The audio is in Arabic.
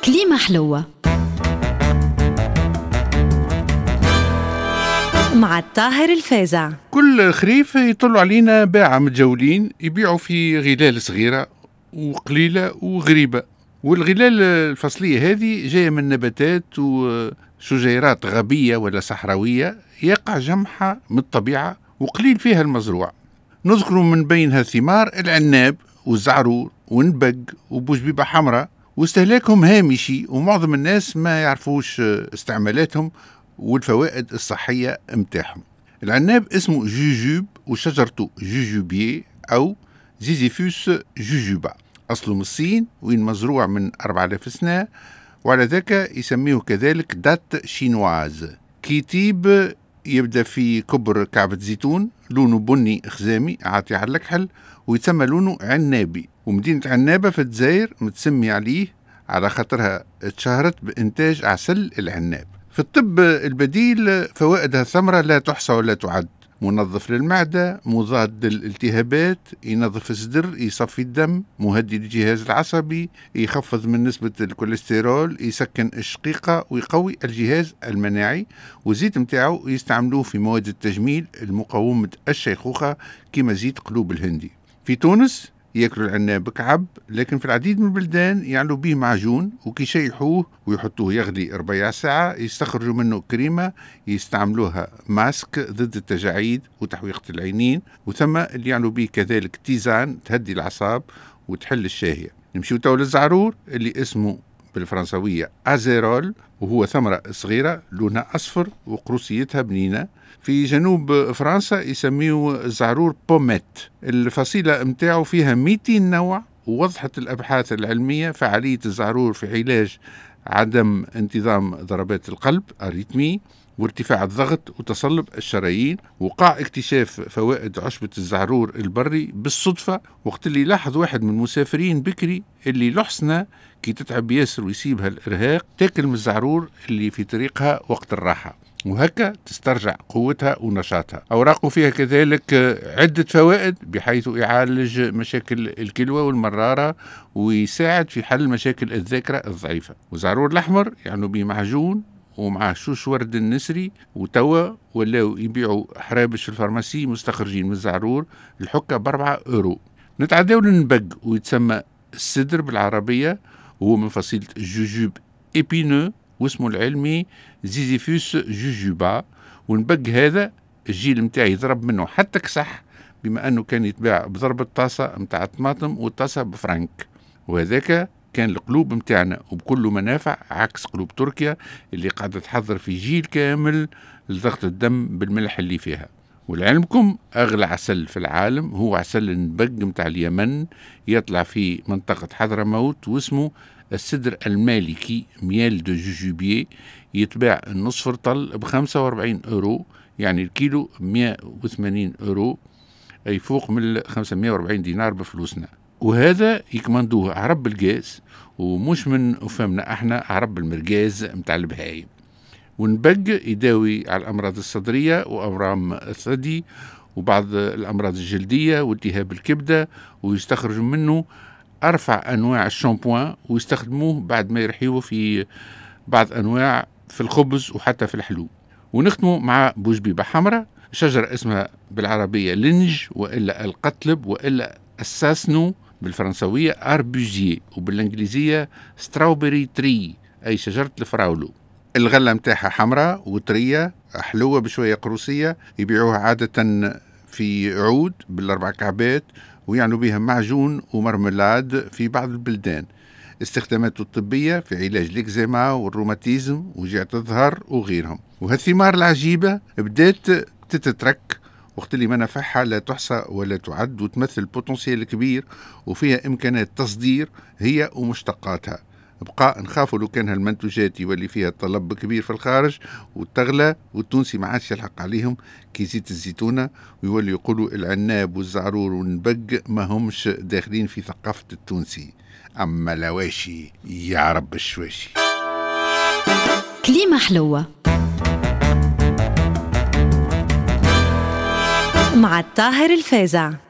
كليمة حلوة مع الطاهر الفازع. كل خريف يطلوا علينا باعة متجولين يبيعوا في غلال صغيرة وقليلة وغريبة، والغلال الفصلية هذه جاية من نباتات وشجيرات غابية ولا صحراوية يقع جمعها من الطبيعة وقليل فيها المزروع. نذكر من بينها ثمار العناب والزعرور والنبق وبوجبيبة حمراء، واستهلاكهم هامشي ومعظم الناس ما يعرفوش استعمالاتهم والفوائد الصحية متاعهم. العناب اسمه جوجوب وشجرته جوجوبية أو زيزيفوس جوجوبا، أصله من الصين وين مزروع من 4000 سنة، وعلى ذاك يسميه كذلك دات شينواز. كيتيب يبدأ في كبر كعبة زيتون، لونه بني خزامي عاطي على الكحل، ويتسمى لونه عنابي. ومدينة عنابة في الجزائر متسمي عليه على خاطرها اتشهرت بإنتاج عسل العناب. في الطب البديل فوائدها ثمرة لا تحصى ولا تعد. منظف للمعدة، مضاد للالتهابات، ينظف الصدر، يصفي الدم، مهدي للجهاز العصبي، يخفض من نسبة الكوليسترول، يسكن الشقيقة ويقوي الجهاز المناعي. والزيت متاعه يستعملوه في مواد التجميل المقاومة الشيخوخة كما زيت قلوب الهندي. في تونس ياكلوا العناب كعب، لكن في العديد من البلدان يعملوا به معجون وكي يشيحوه ويحطوه يغلي 4 ساعة يستخرجوا منه كريمة يستعملوها ماسك ضد التجاعيد وتحويقة العينين، وثم اللي يعملوا به كذلك تيزان تهدي الأعصاب وتحل الشاهية. نمشيو تو للزعرور اللي اسمه بالفرنسوية أزيرول، وهو ثمرة صغيرة لونها أصفر وقروسيتها بنينة. في جنوب فرنسا يسميه الزعرور بوميت. الفصيلة متاعه فيها 200 نوع، ووضحت الأبحاث العلمية فعالية الزعرور في علاج عدم انتظام ضربات القلب أريتمي وارتفاع الضغط وتصلب الشرايين. وقع اكتشاف فوائد عشبة الزعرور البري بالصدفة وقت اللي لاحظ واحد من المسافرين بكري اللي لحسنة كي تتعب ياسر ويسيبها الإرهاق تاكل من الزعرور اللي في طريقها وقت الراحة، وهكا تسترجع قوتها ونشاطها. أوراقه فيها كذلك عدة فوائد بحيث يعالج مشاكل الكلوة والمرارة ويساعد في حل مشاكل الذاكرة الضعيفة. والزعرور الأحمر يعني به معجون ومعاه شوش ورد النسري، وتوا ولاو يبيعوا حرابش في الفارماسي مستخرجين من الزعرور الحكة ب4 €. نتعداو للنبق ويتسمى السدر بالعربية، وهو من فصيلة الجوجوب إبينو واسمه العلمي زيزيفوس جوجوبا. ونبق هذا الجيل متاعي يضرب منه حتى كسح، بما أنه كان يتباع بضرب الطاسة متاع الطماطم والطاسة بفرنك، وهذاك كان القلوب متاعنا وبكل منافع، عكس قلوب تركيا اللي قاعدة تحضر في جيل كامل لضغط الدم بالملح اللي فيها. ولعلمكم أغلى عسل في العالم هو عسل النبق متاع اليمن، يطلع في منطقة حضرموت واسمه السدر المالكي ميال دو جوجوبيي، يتباع النصف رطل ب45 €، يعني الكيلو 180 €، أي فوق من 540 دينار بفلوسنا. وهذا يكمندوه عرب القاس ومش من أفهمنا احنا عرب المرقاز متاع البهايم. ونبق يداوي على الأمراض الصدرية وأورام الثدي وبعض الأمراض الجلدية والتهاب الكبدة، ويستخرج منه أرفع أنواع الشامبوان ويستخدموه بعد ما يرحيوه في بعض أنواع في الخبز وحتى في الحلو. ونختموا مع بوجبيبة حمراء، شجرة اسمها بالعربية لنج وإلا القطلب وإلا الساسنو بالفرنسوية أربوجي، وبالإنجليزية ستراوبري تري أي شجرة الفراولو. الغلة متاعها حمراء وطرية حلوة بشوية قروسية، يبيعوها عادة في عود بال4 كعبات ويعنوا بها معجون ومرملاد في بعض البلدان. استخداماته الطبية في علاج الإكزيما والروماتيزم وجيعة الظهر وغيرهم. وهالثمار العجيبة بدات تتترك وقت اللي منافعها لا تحصى ولا تعد، وتمثل بوتنسيال كبير وفيها إمكانات تصدير هي ومشتقاتها. بقى نخافوا لو كان هالمنتوجات يولي فيها طلب كبير في الخارج وتغلى والتونسي ما عادش يلحق عليهم كي زيت الزيتونة، ويولي يقولوا العناب والزعرور والنبق ما همش داخلين في ثقافة التونسي. أما لواشي يا رب الشواشي. كليمة حلوة مع الطاهر الفازع.